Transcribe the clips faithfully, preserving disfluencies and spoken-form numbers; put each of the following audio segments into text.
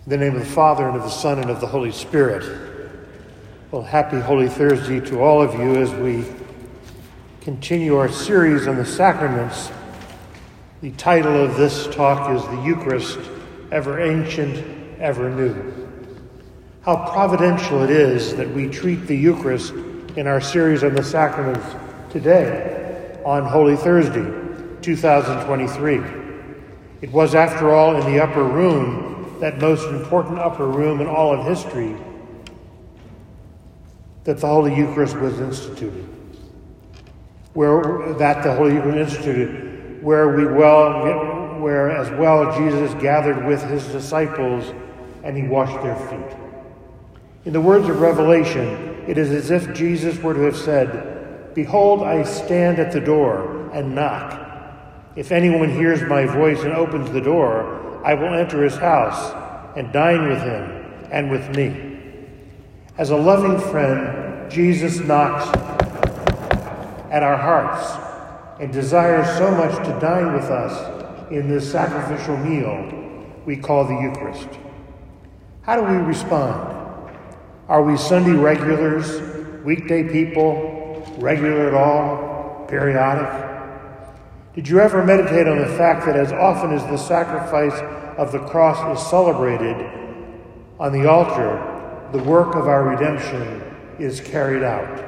In the name of the Father, and of the Son, and of the Holy Spirit. Well, happy Holy Thursday to all of you as we continue our series on the sacraments. The title of this talk is The Eucharist, Ever Ancient, Ever New. How providential it is that we treat the Eucharist in our series on the sacraments today, on Holy Thursday, two thousand twenty-three. It was, after all, in the upper room, that most important upper room in all of history, that the Holy Eucharist was instituted. Where that the Holy Eucharist instituted, where we well, where as well Jesus gathered with his disciples and he washed their feet. In the words of Revelation, it is as if Jesus were to have said, "Behold, I stand at the door and knock. If anyone hears my voice and opens the door, I will enter his house and dine with him and with me." As a loving friend, Jesus knocks at our hearts and desires so much to dine with us in this sacrificial meal we call the Eucharist. How do we respond? Are we Sunday regulars, weekday people, regular at all, periodic? Did you ever meditate on the fact that as often as the sacrifice of the cross is celebrated on the altar, the work of our redemption is carried out?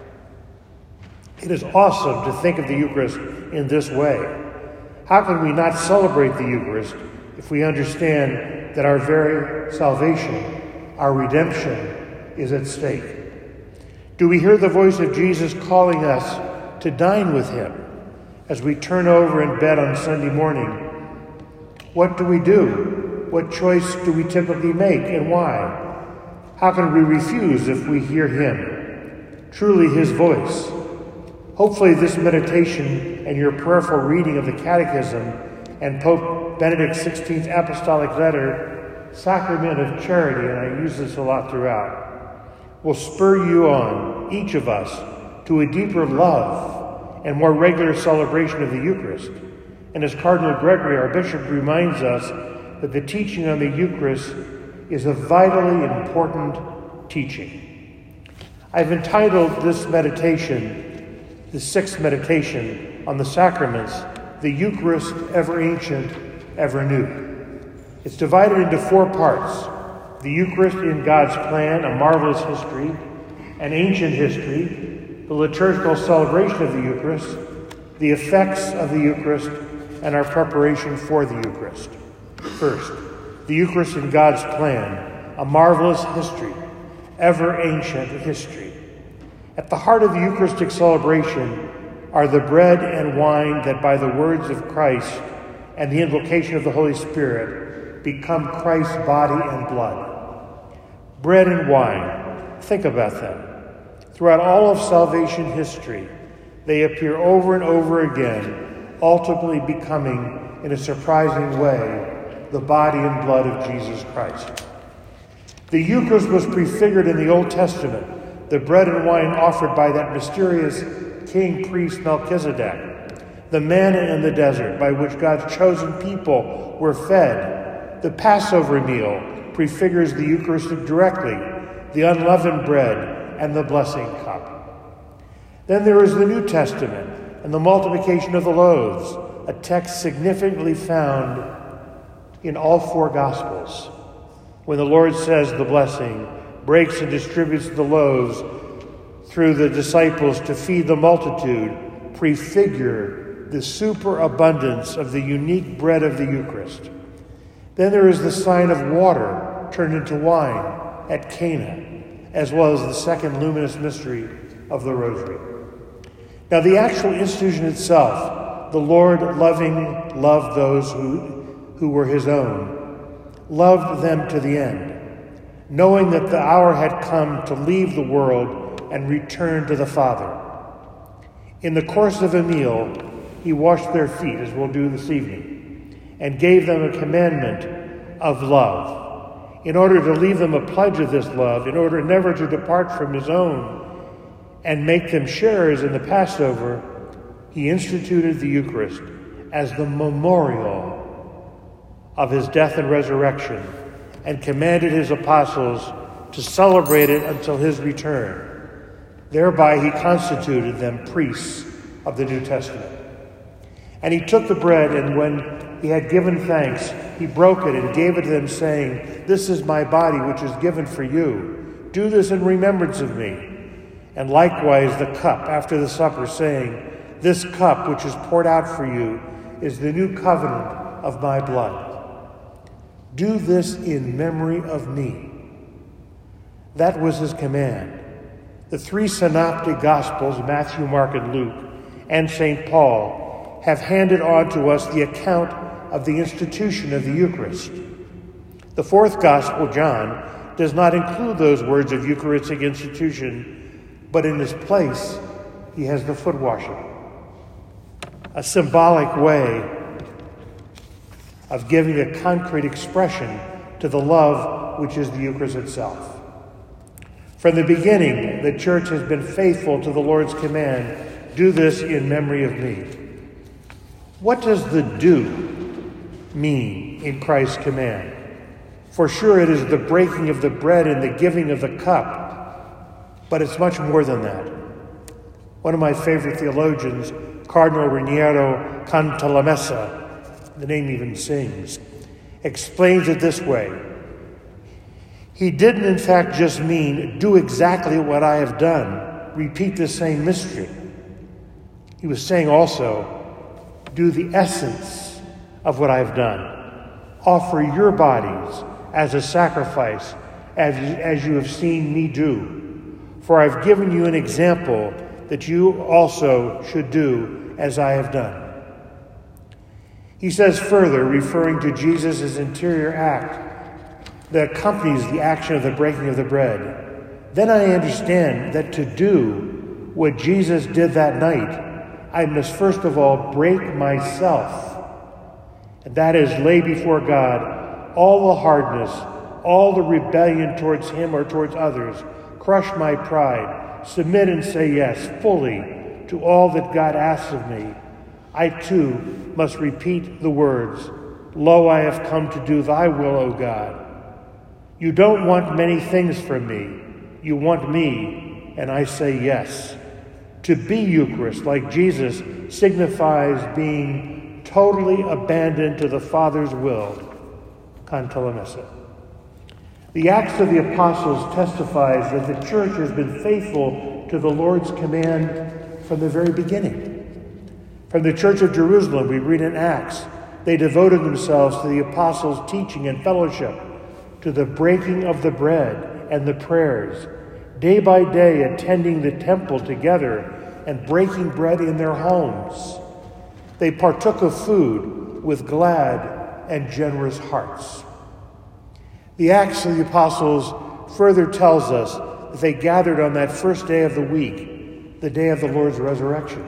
It is awesome to think of the Eucharist in this way. How can we not celebrate the Eucharist if we understand that our very salvation, our redemption, is at stake? Do we hear the voice of Jesus calling us to dine with him? As we turn over in bed on Sunday morning, what do we do? What choice do we typically make, and why? How can we refuse if we hear him, truly his voice? Hopefully this meditation and your prayerful reading of the Catechism and Pope Benedict the sixteenth apostolic letter, Sacrament of Charity, and I use this a lot throughout, will spur you on, each of us, to a deeper love and more regular celebration of the Eucharist. And as Cardinal Gregory, our bishop, reminds us that the teaching on the Eucharist is a vitally important teaching. I've entitled this meditation, the sixth meditation on the sacraments, The Eucharist, Ever Ancient, Ever New. It's divided into four parts: the Eucharist in God's plan, a marvelous history, an ancient history, the liturgical celebration of the Eucharist, the effects of the Eucharist, and our preparation for the Eucharist. First, the Eucharist in God's plan, a marvelous history, ever ancient history. At the heart of the Eucharistic celebration are the bread and wine that by the words of Christ and the invocation of the Holy Spirit become Christ's body and blood. Bread and wine, think about them. Throughout all of salvation history, they appear over and over again, ultimately becoming, in a surprising way, the body and blood of Jesus Christ. The Eucharist was prefigured in the Old Testament, the bread and wine offered by that mysterious king priest Melchizedek, the manna in the desert by which God's chosen people were fed. The Passover meal prefigures the Eucharistic directly, the unleavened bread and the blessing cup. Then there is the New Testament and the multiplication of the loaves, a text significantly found in all four Gospels. When the Lord says the blessing, breaks and distributes the loaves through the disciples to feed the multitude, prefigure the superabundance of the unique bread of the Eucharist. Then there is the sign of water turned into wine at Cana, as well as the second luminous mystery of the Rosary. Now, the actual institution itself, the Lord loving loved those who, who were his own, loved them to the end, knowing that the hour had come to leave the world and return to the Father. In the course of a meal, he washed their feet, as we'll do this evening, and gave them a commandment of love, in order to leave them a pledge of this love, in order never to depart from his own and make them sharers in the Passover. He instituted the Eucharist as the memorial of his death and resurrection, and commanded his apostles to celebrate it until his return. Thereby he constituted them priests of the New Testament. And he took the bread, and when he had given thanks, he broke it and gave it to them, saying, "This is my body, which is given for you. Do this in remembrance of me." And likewise the cup after the supper, saying, "This cup which is poured out for you is the new covenant of my blood. Do this in memory of me." That was his command. The three synoptic Gospels, Matthew, Mark, and Luke, and Saint Paul, have handed on to us the account of the institution of the Eucharist. The fourth Gospel, John, does not include those words of Eucharistic institution, but in its place, he has the foot washing, a symbolic way of giving a concrete expression to the love which is the Eucharist itself. From the beginning, the Church has been faithful to the Lord's command, "Do this in memory of me." What does the "do" mean in Christ's command? For sure, it is the breaking of the bread and the giving of the cup, but it's much more than that. One of my favorite theologians, Cardinal Raniero Cantalamessa, the name even sings, explains it this way. He didn't in fact just mean, "Do exactly what I have done, repeat the same mystery." He was saying also, "Do the essence of what I have done. Offer your bodies as a sacrifice, as, as you have seen me do. For I've given you an example that you also should do as I have done." He says further, referring to Jesus' interior act that accompanies the action of the breaking of the bread, "Then I understand that to do what Jesus did that night, I must first of all break myself, and that is lay before God all the hardness, all the rebellion towards him or towards others, crush my pride, submit and say yes fully to all that God asks of me. I too must repeat the words, 'Lo, I have come to do thy will, O God.' You don't want many things from me. You want me, and I say yes." To be Eucharist, like Jesus, signifies being totally abandoned to the Father's will. Cantalamessa. The Acts of the Apostles testifies that the Church has been faithful to the Lord's command from the very beginning. From the Church of Jerusalem, we read in Acts, they devoted themselves to the Apostles' teaching and fellowship, to the breaking of the bread and the prayers, day by day attending the temple together and breaking bread in their homes. They partook of food with glad and generous hearts. The Acts of the Apostles further tells us that they gathered on that first day of the week, the day of the Lord's resurrection.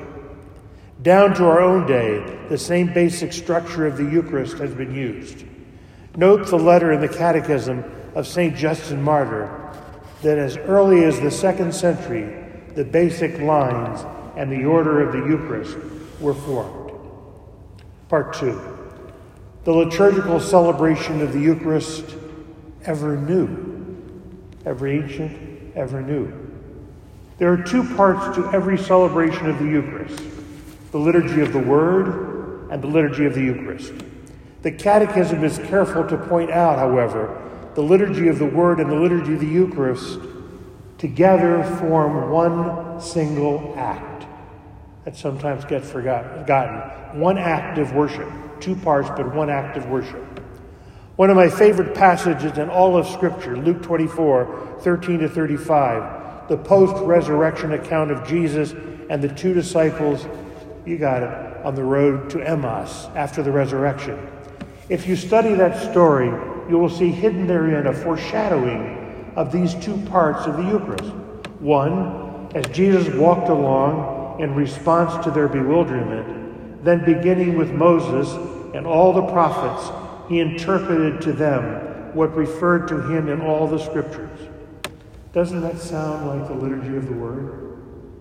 Down to our own day, the same basic structure of the Eucharist has been used. Note the letter in the Catechism of Saint Justin Martyr that as early as the second century, the basic lines and the order of the Eucharist were formed. Part two. The liturgical celebration of the Eucharist, ever new, ever ancient, ever new. There are two parts to every celebration of the Eucharist: the liturgy of the Word and the liturgy of the Eucharist. The Catechism is careful to point out, however, the liturgy of the Word and the liturgy of the Eucharist together form one single act. That sometimes gets forgotten. One act of worship. Two parts, but one act of worship. One of my favorite passages in all of Scripture, Luke twenty-four, thirteen to thirty-five, the post-resurrection account of Jesus and the two disciples, you got it, on the road to Emmaus after the resurrection. If you study that story, you will see hidden therein a foreshadowing of these two parts of the Eucharist. One, as Jesus walked along in response to their bewilderment, then beginning with Moses and all the prophets, he interpreted to them what referred to him in all the Scriptures. Doesn't that sound like the liturgy of the Word?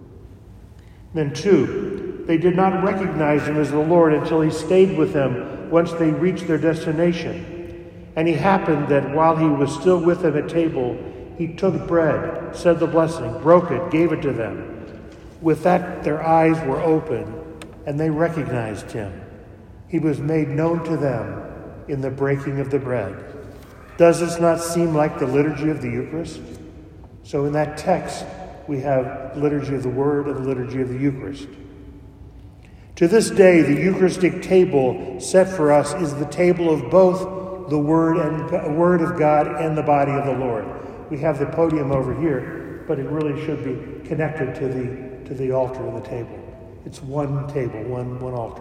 Then two, they did not recognize him as the Lord until he stayed with them once they reached their destination. And he happened that while he was still with them at table, he took bread, said the blessing, broke it, gave it to them. With that, their eyes were opened, and they recognized him. He was made known to them in the breaking of the bread. Does this not seem like the liturgy of the Eucharist? So in that text, we have liturgy of the Word and the liturgy of the Eucharist. To this day, the Eucharistic table set for us is the table of both the Word and Word of God and the body of the Lord. We have the podium over here, but it really should be connected to the to the altar and the table. It's one table, one one altar.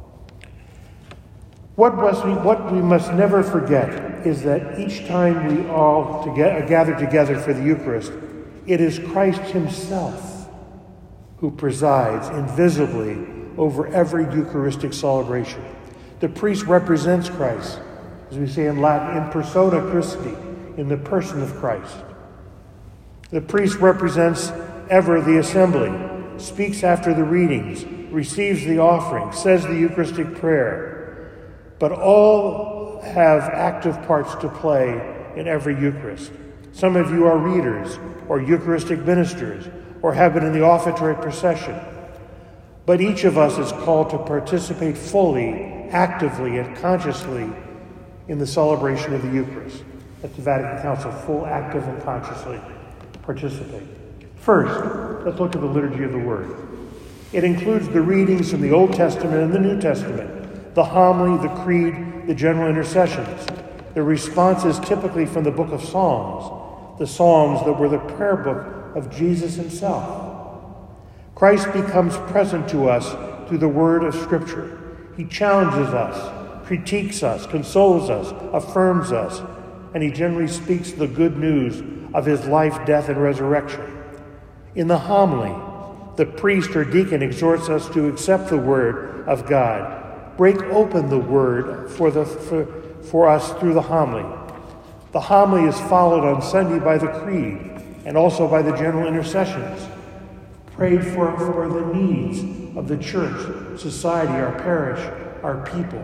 What must we what we must never forget is that each time we all together, gather together for the Eucharist, it is Christ himself who presides invisibly over every Eucharistic celebration. The priest represents Christ, as we say in Latin, in persona Christi, in the person of Christ. The priest represents ever the assembly, speaks after the readings, receives the offering, says the Eucharistic prayer. But all have active parts to play in every Eucharist. Some of you are readers or Eucharistic ministers or have been in the offertory procession. But each of us is called to participate fully, actively, and consciously in the celebration of the Eucharist. At the Vatican Council, full, active, and consciously participate. First, let's look at the liturgy of the Word. It includes the readings from the Old Testament and the New Testament, the homily, the creed, the general intercessions. The response is typically from the book of Psalms, the Psalms that were the prayer book of Jesus himself. Christ becomes present to us through the word of Scripture. He challenges us, critiques us, consoles us, affirms us, and he generally speaks the good news of his life, death, and resurrection. In the homily, the priest or deacon exhorts us to accept the word of God, break open the word for, the, for, for us through the homily. The homily is followed on Sunday by the creed and also by the general intercessions, prayed for, for the needs of the church, society, our parish, our people.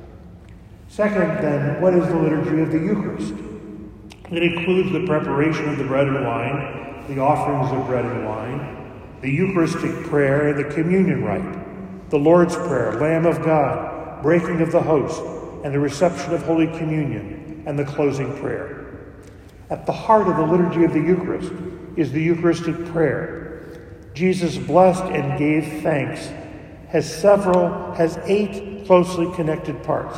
Second, then, what is the liturgy of the Eucharist? It includes the preparation of the bread and wine, the offerings of bread and wine, the Eucharistic prayer and the communion rite, the Lord's Prayer, Lamb of God, breaking of the host, and the reception of Holy Communion, and the closing prayer. At the heart of the liturgy of the Eucharist is the Eucharistic prayer. Jesus blessed and gave thanks, has several, has eight closely connected parts.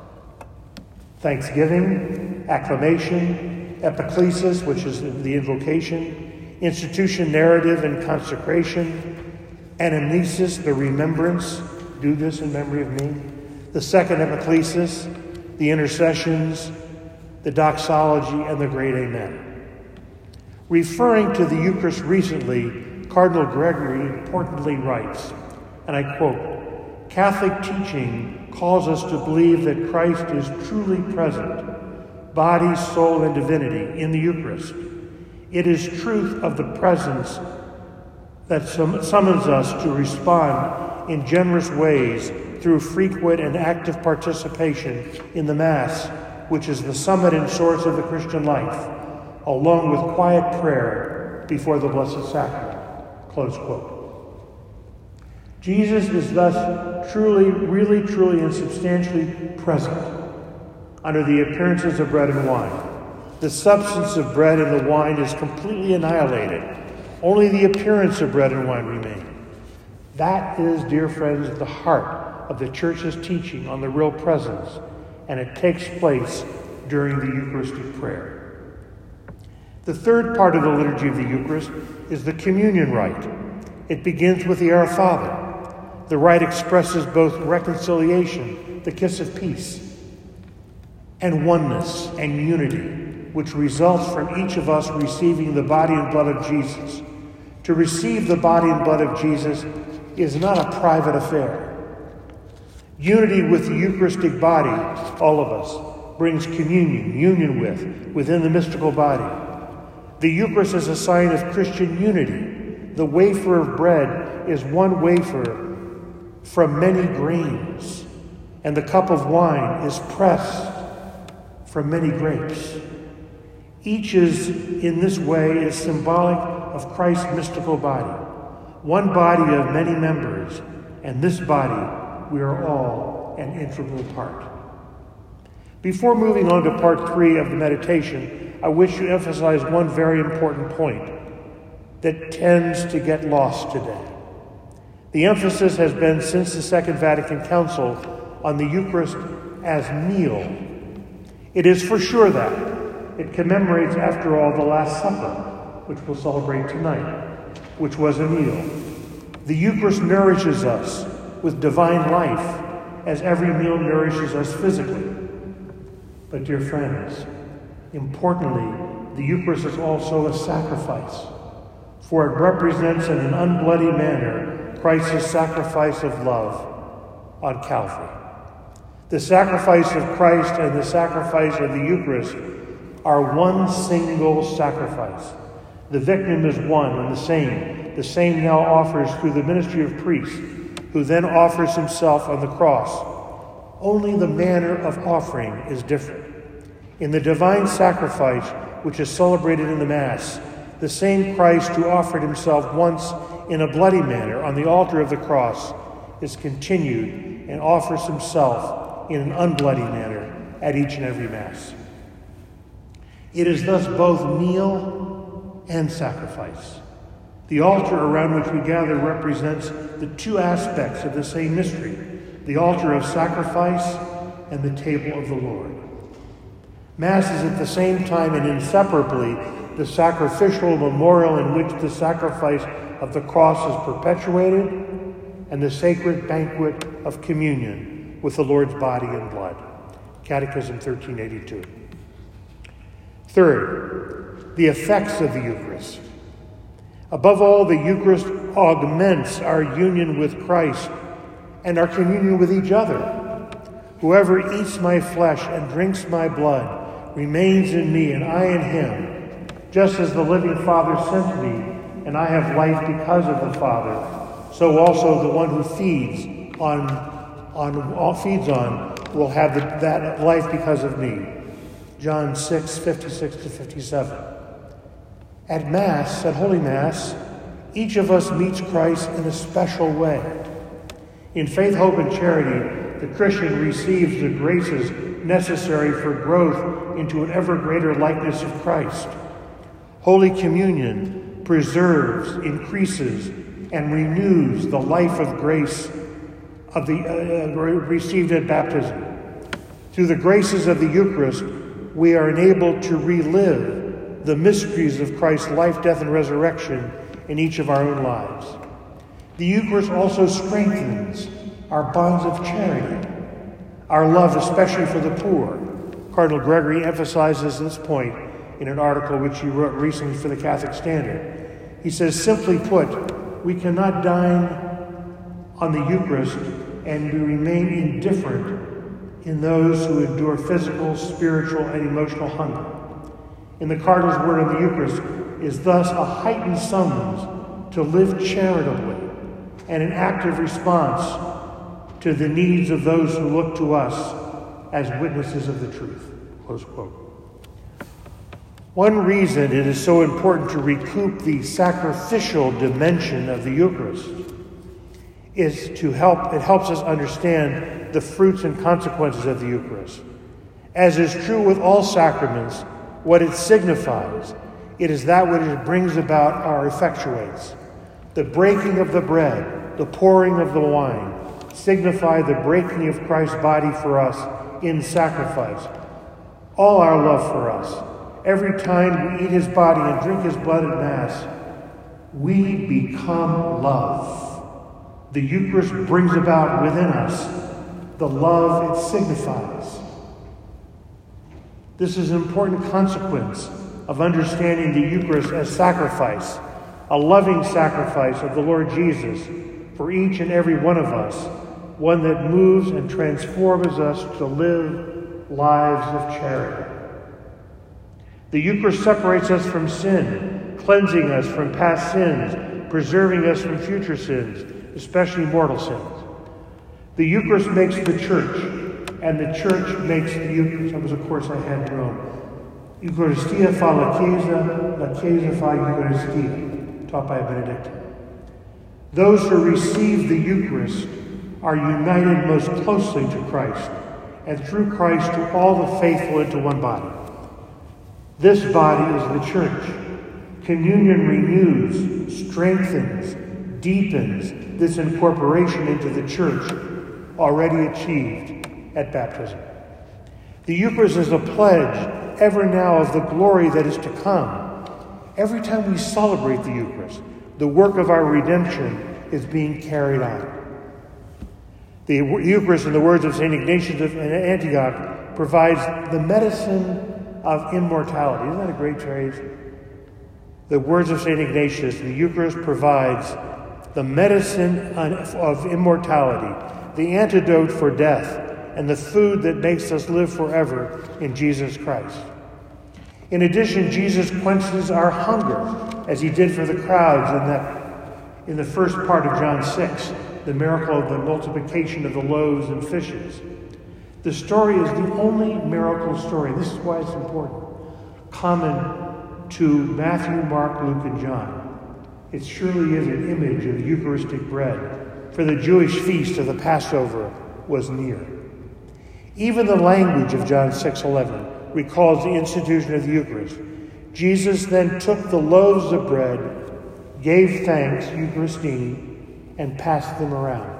Thanksgiving, acclamation, epiclesis, which is the invocation, institution, narrative, and consecration, anamnesis, the remembrance, do this in memory of me, the second epiclesis, the intercessions, the doxology, and the great amen. Referring to the Eucharist recently, Cardinal Gregory importantly writes, and I quote, "Catholic teaching calls us to believe that Christ is truly present, body, soul, and divinity, in the Eucharist. It is truth of the presence that summons us to respond in generous ways through frequent and active participation in the Mass, which is the summit and source of the Christian life, along with quiet prayer before the Blessed Sacrament." Close quote. Jesus is thus truly, really, truly, and substantially present under the appearances of bread and wine. The substance of bread and the wine is completely annihilated. Only the appearance of bread and wine remain. That is, dear friends, the heart of the Church's teaching on the real presence, and it takes place during the Eucharistic prayer. The third part of the liturgy of the Eucharist is the communion rite. It begins with the Our Father. The rite expresses both reconciliation, the kiss of peace, and oneness and unity, which results from each of us receiving the body and blood of Jesus. To receive the body and blood of Jesus is not a private affair. Unity with the Eucharistic body, all of us, brings communion, union with, within the mystical body. The Eucharist is a sign of Christian unity. The wafer of bread is one wafer from many grains, and the cup of wine is pressed from many grapes. Each is, in this way, is symbolic of Christ's mystical body, one body of many members, and this body we are all an integral part. Before moving on to part three of the meditation, I wish to emphasize one very important point that tends to get lost today. The emphasis has been since the Second Vatican Council on the Eucharist as meal. It is for sure that it commemorates, after all, the Last Supper, which we'll celebrate tonight, which was a meal. The Eucharist nourishes us with divine life, as every meal nourishes us physically. But, dear friends, importantly, the Eucharist is also a sacrifice, for it represents in an unbloody manner Christ's sacrifice of love on Calvary. The sacrifice of Christ and the sacrifice of the Eucharist are one single sacrifice. The victim is one and the same. The same now offers through the ministry of priests, who then offers himself on the cross. Only the manner of offering is different. In the divine sacrifice, which is celebrated in the Mass, the same Christ who offered himself once in a bloody manner on the altar of the cross is continued and offers himself in an unbloody manner at each and every Mass. It is thus both meal and sacrifice. The altar around which we gather represents the two aspects of the same mystery, the altar of sacrifice and the table of the Lord. Mass is at the same time and inseparably the sacrificial memorial in which the sacrifice of the cross is perpetuated and the sacred banquet of communion with the Lord's body and blood. Catechism thirteen eighty-two. Third, the effects of the Eucharist. Above all, the Eucharist augments our union with Christ and our communion with each other. Whoever eats my flesh and drinks my blood remains in me and I in him, just as the living Father sent me, and I have life because of the Father, so also the one who feeds on, on feeds on will have the, that life because of me. John six, fifty-six to fifty-seven. At Mass, at Holy Mass, each of us meets Christ in a special way. In faith, hope, and charity, the Christian receives the graces necessary for growth into an ever greater likeness of Christ. Holy Communion preserves, increases, and renews the life of grace of the uh, received at baptism. Through the graces of the Eucharist, we are enabled to relive the mysteries of Christ's life, death, and resurrection in each of our own lives. The Eucharist also strengthens our bonds of charity, our love especially for the poor. Cardinal Gregory emphasizes this point in an article which he wrote recently for the Catholic Standard. He says, simply put, we cannot dine on the Eucharist and we remain indifferent in those who endure physical, spiritual, and emotional hunger. In the Cardinal's word on the Eucharist is thus a heightened summons to live charitably and an active response to the needs of those who look to us as witnesses of the truth. Close quote. One reason it is so important to recoup the sacrificial dimension of the Eucharist is to help, it helps us understand the fruits and consequences of the Eucharist. As is true with all sacraments, what it signifies, it is that which it brings about or effectuates. The breaking of the bread, the pouring of the wine, signify the breaking of Christ's body for us in sacrifice. All our love for us. Every time we eat his body and drink his blood at Mass, we become love. The Eucharist brings about within us the love it signifies. This is an important consequence of understanding the Eucharist as sacrifice, a loving sacrifice of the Lord Jesus for each and every one of us, one that moves and transforms us to live lives of charity. The Eucharist separates us from sin, cleansing us from past sins, preserving us from future sins, especially mortal sins. The Eucharist makes the Church, and the church makes the Eucharist. That was a course I had in Rome. Eucharistia fa la Chiesa, la Chiesa fa Eucharistia, taught by a Benedictine. Those who receive the Eucharist are united most closely to Christ, and through Christ to all the faithful into one body. This body is the church. Communion renews, strengthens, deepens this incorporation into the church already achieved at baptism. The Eucharist is a pledge ever now of the glory that is to come. Every time we celebrate the Eucharist, the work of our redemption is being carried on. The Eucharist, in the words of Saint Ignatius of Antioch, provides the medicine of immortality. Isn't that a great phrase? The words of Saint Ignatius, the Eucharist provides the medicine of immortality, the antidote for death, and the food that makes us live forever in Jesus Christ. In addition, Jesus quenches our hunger, as he did for the crowds in that in the first part of John six, the miracle of the multiplication of the loaves and fishes. The story is the only miracle story, this is why it's important, common to Matthew, Mark, Luke, and John. It surely is an image of Eucharistic bread, for the Jewish feast of the Passover was near. Even the language of John six eleven recalls the institution of the Eucharist. Jesus then took the loaves of bread, gave thanks, Eucharistini, and passed them around.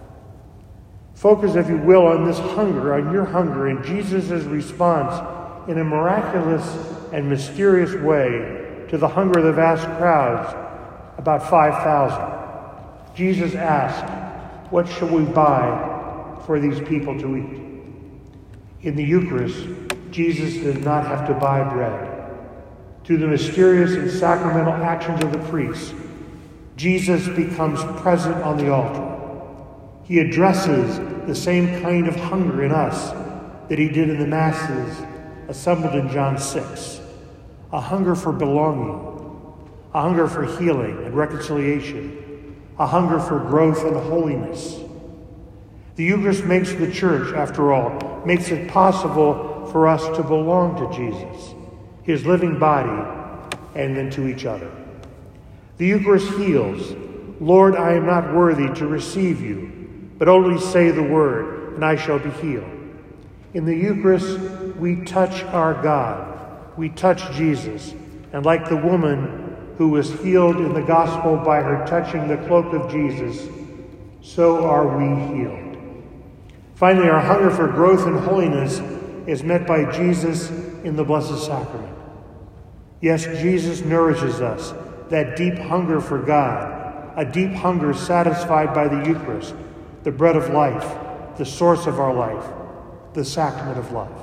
Focus, if you will, on this hunger, on your hunger, and Jesus' response in a miraculous and mysterious way to the hunger of the vast crowds, about five thousand. Jesus asked, "What shall we buy for these people to eat?" In the Eucharist, Jesus did not have to buy bread. Through the mysterious and sacramental actions of the priests, Jesus becomes present on the altar. He addresses the same kind of hunger in us that he did in the masses assembled in John six. A hunger for belonging, a hunger for healing and reconciliation, a hunger for growth and holiness. The Eucharist makes the church, after all, makes it possible for us to belong to Jesus, his living body, and then to each other. The Eucharist heals. Lord, I am not worthy to receive you, but only say the word, and I shall be healed. In the Eucharist, we touch our God. We touch Jesus. And like the woman who was healed in the gospel by her touching the cloak of Jesus, so are we healed. Finally, our hunger for growth and holiness is met by Jesus in the Blessed Sacrament. Yes, Jesus nourishes us, that deep hunger for God, a deep hunger satisfied by the Eucharist, the bread of life, the source of our life, the sacrament of life.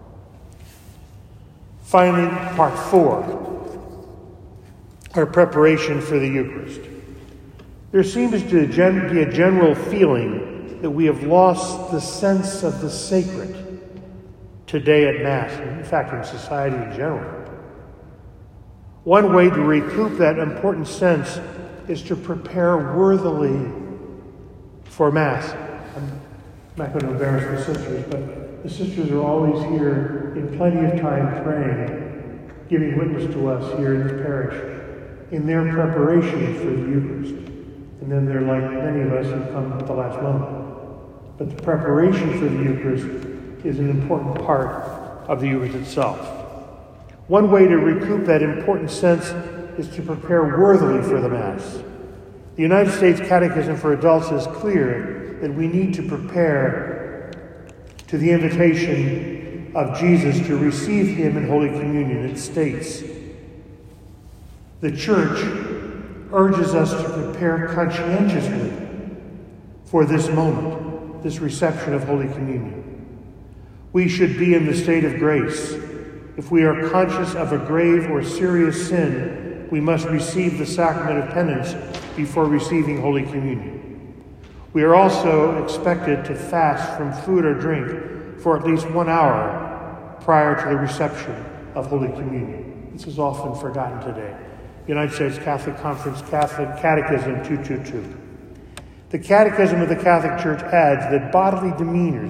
Finally, part four, our preparation for the Eucharist. There seems to be a general feeling that we have lost the sense of the sacred today at Mass, in fact, in society in general. One way to recoup that important sense is to prepare worthily for Mass. I'm not going to embarrass the sisters, but the sisters are always here in plenty of time praying, giving witness to us here in the parish in their preparation for the Eucharist. And then they're like many of us who come at the last moment. But the preparation for the Eucharist is an important part of the Eucharist itself. One way to recoup that important sense is to prepare worthily for the Mass. The United States Catechism for Adults is clear that we need to prepare to the invitation of Jesus to receive him in Holy Communion. It states, the Church urges us to prepare conscientiously for this moment, this reception of Holy Communion. We should be in the state of grace. If we are conscious of a grave or serious sin, we must receive the sacrament of penance before receiving Holy Communion. We are also expected to fast from food or drink for at least one hour prior to the reception of Holy Communion. This is often forgotten today. United States Catholic Conference Catholic Catechism two twenty-two. The Catechism of the Catholic Church adds that bodily demeanors,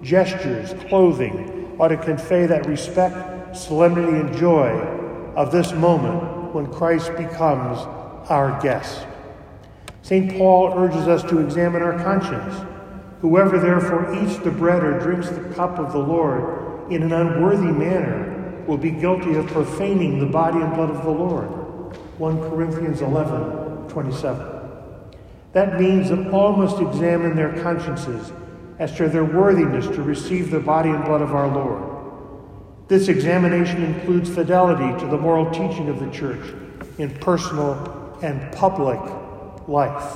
gestures, clothing ought to convey that respect, solemnity, and joy of this moment when Christ becomes our guest. Saint Paul urges us to examine our conscience. Whoever therefore eats the bread or drinks the cup of the Lord in an unworthy manner will be guilty of profaning the body and blood of the Lord. First Corinthians eleven twenty-seven. That means that all must examine their consciences as to their worthiness to receive the body and blood of our Lord. This examination includes fidelity to the moral teaching of the Church in personal and public life.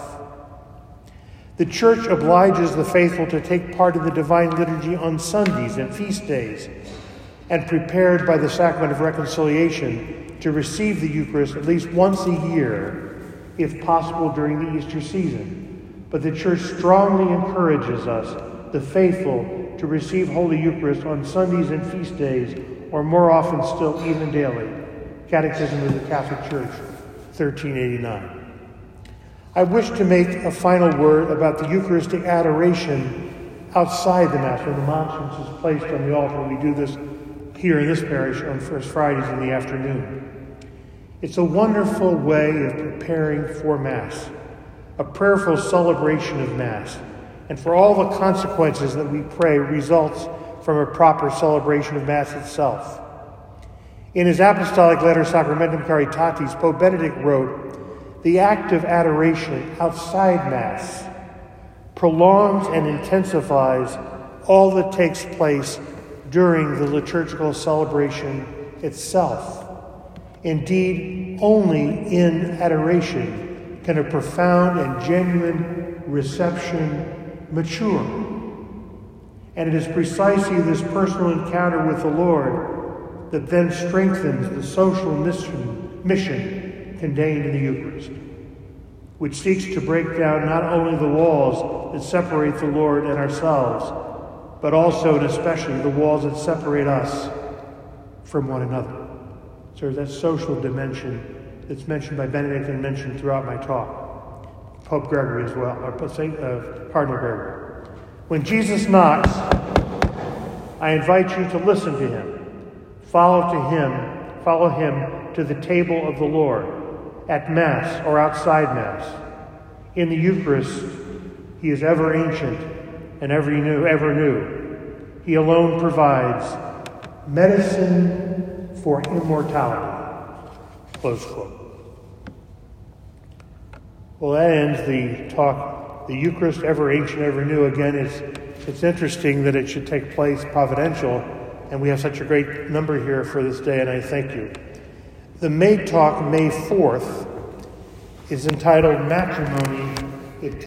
The Church obliges the faithful to take part in the Divine Liturgy on Sundays and feast days, and prepared by the Sacrament of Reconciliation to receive the Eucharist at least once a year, if possible during the Easter season. But the Church strongly encourages us, the faithful, to receive Holy Eucharist on Sundays and feast days, or more often still, even daily. Catechism of the Catholic Church, thirteen eighty-nine. I wish to make a final word about the Eucharistic adoration outside the Mass, when the monstrance is placed on the altar. We do this here in this parish on First Fridays in the afternoon. It's a wonderful way of preparing for Mass, a prayerful celebration of Mass, and for all the consequences that we pray results from a proper celebration of Mass itself. In his apostolic letter, Sacramentum Caritatis, Pope Benedict wrote, "The act of adoration outside Mass prolongs and intensifies all that takes place during the liturgical celebration itself. Indeed, only in adoration can a profound and genuine reception mature. And it is precisely this personal encounter with the Lord that then strengthens the social mission, mission contained in the Eucharist, which seeks to break down not only the walls that separate the Lord and ourselves, but also and especially the walls that separate us from one another." So that social dimension that's mentioned by Benedict and mentioned throughout my talk. Pope Gregory as well, or Saint uh, Cardinal Gregory. When Jesus knocks, I invite you to listen to him. Follow to him, follow him to the table of the Lord, at Mass or outside Mass. In the Eucharist, he is ever ancient and ever new, ever new. He alone provides medicine for immortality. Close quote. Well, that ends the talk, the Eucharist, ever ancient, ever new. Again, it's, it's interesting that it should take place providential, and we have such a great number here for this day, and I thank you. The May talk, May fourth, is entitled Matrimony. It